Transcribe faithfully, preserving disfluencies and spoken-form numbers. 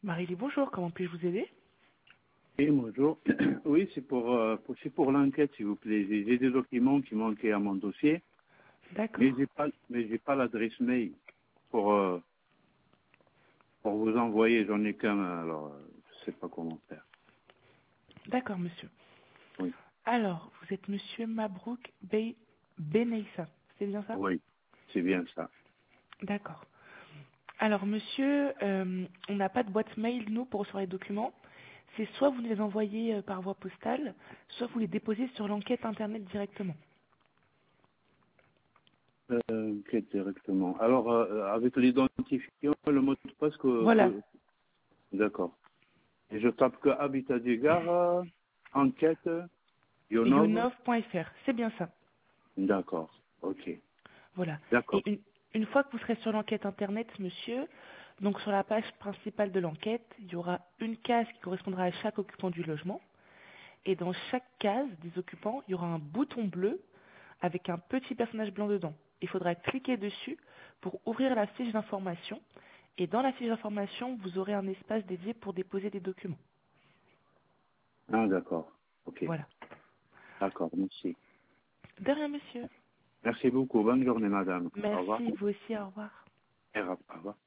Marie-Lie, bonjour, comment puis-je vous aider? Oui, bonjour. Oui, c'est pour, euh, pour, c'est pour l'enquête, s'il vous plaît. J'ai j'ai des documents qui manquaient à mon dossier, mais D'accord. j'ai pas, mais j'ai pas l'adresse mail pour, euh, pour vous envoyer. J'en ai qu'un, alors euh, je sais pas comment faire. D'accord, monsieur. Oui, Alors, vous êtes monsieur Mabrouk Bey Beneissa, c'est bien ça? oui, c'est bien ça. D'accord. Alors, monsieur, euh, on n'a pas de boîte mail, nous, pour recevoir les documents. C'est soit vous les envoyez euh, par voie postale, soit vous les déposez sur l'enquête Internet directement. Euh, enquête directement. Alors, euh, avec l'identifiant, le mot de passe que, Voilà, que... D'accord. Et je tape que Habitat du Gard, euh, enquête, Yonov. younov point f r, c'est bien ça. D'accord. Ok. Voilà. D'accord. Et une, une fois que vous serez sur l'enquête Internet, monsieur, donc sur la page principale de l'enquête, il y aura une case qui correspondra à chaque occupant du logement. Et dans chaque case des occupants, il y aura un bouton bleu avec un petit personnage blanc dedans. Il faudra cliquer dessus pour ouvrir la fiche d'information. Et dans la fiche d'information, vous aurez un espace dédié pour déposer des documents. Ah, d'accord. Ok. Voilà. D'accord, merci. De rien, monsieur. Merci beaucoup. Bonne journée, madame. Au revoir. Merci, vous aussi, au revoir. Au revoir.